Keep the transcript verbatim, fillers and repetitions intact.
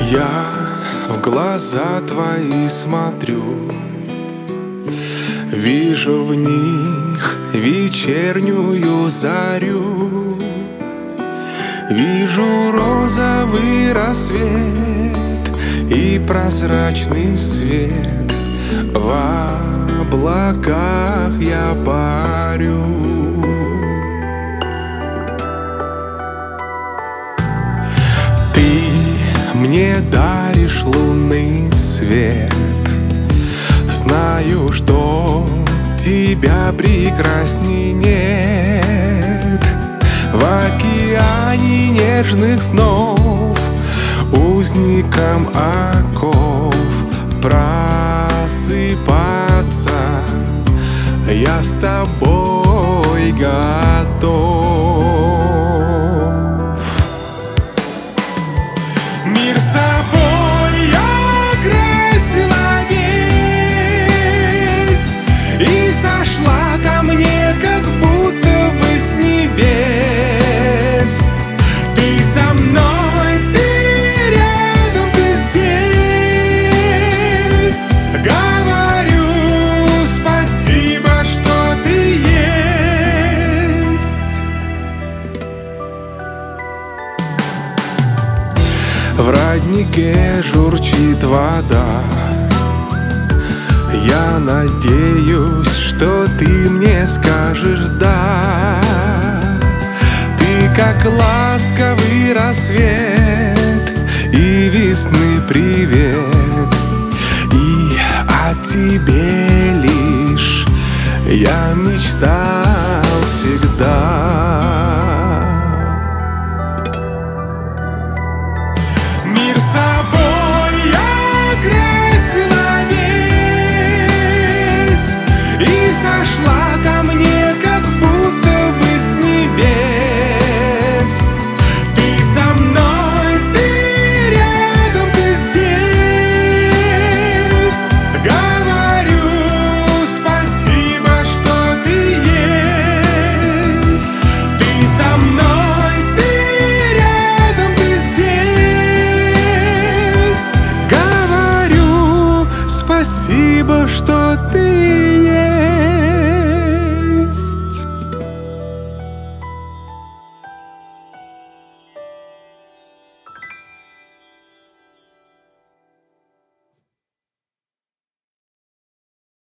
Я в глаза твои смотрю, вижу в них вечернюю зарю, вижу розовый рассвет и прозрачный свет. В облаках я парю. Мне даришь лунный свет, знаю, что тебя прекрасней нет. В океане нежных снов, узникам оков, просыпаться я с тобой готов. Мир собой окрасила весь и сошла ко мне, как будто бы с небес. Ты со мной, ты рядом, ты здесь. Говорю спасибо, что ты есть. В роднике журчит вода, я надеюсь, что ты мне скажешь «да». Ты как ласковый рассвет и весны привет, и о тебе лишь я мечтал всегда. Мир собой окрасила весь и сошла ко мне, как будто бы с небес. Ты со мной, ты рядом, ты здесь. Говорю спасибо, что ты есть. Ты со мной, ты рядом, ты здесь. Спасибо, что ты